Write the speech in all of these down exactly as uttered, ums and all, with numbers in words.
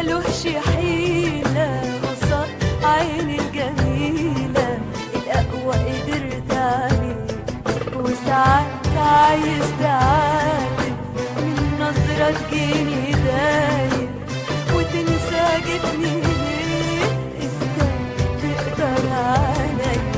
ملوش حيلة قصاد عيني الجميلة، الأقوى قدرت عليه وساعات عايز تعاتب من نظرة تجيني دايب وتنسى جبني ليه، ازاي تقدر عليا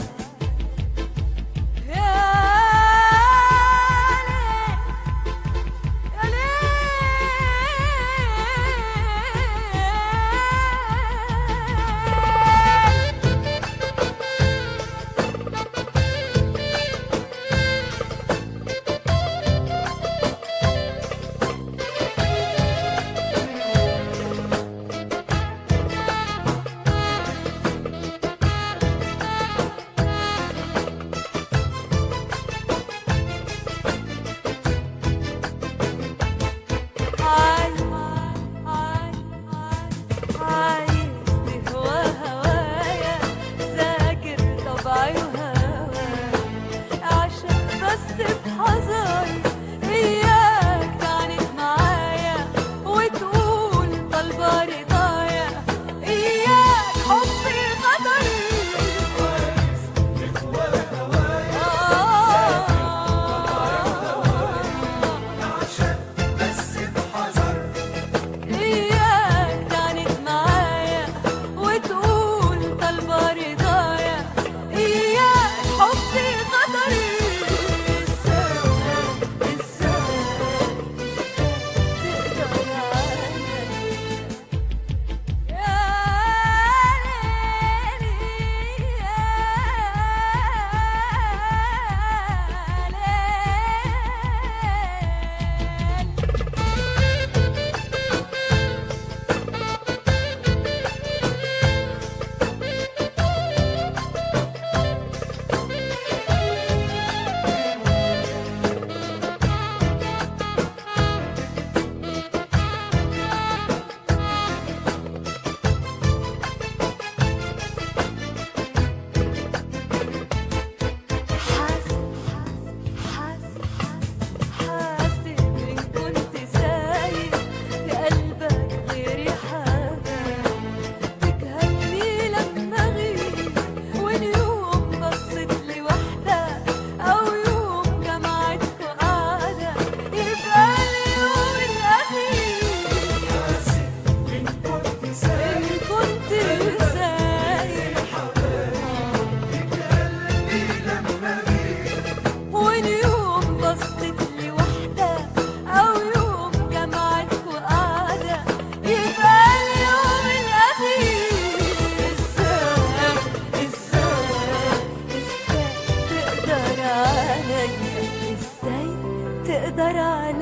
تقدر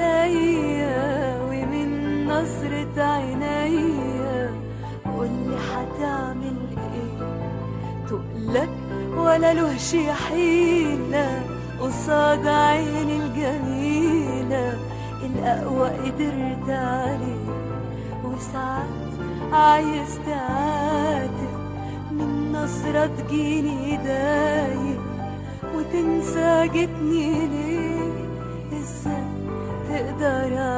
عليا ومن نظرة عينيا قولي هتعمل ايه، تقلك ولا لهش حيلة قصاد عيني الجميلة، الأقوى قدرت عليه وساعات عايز تعاتب من نظرة تجيني دايب وتنسى جتني ليه، ازاي تقدر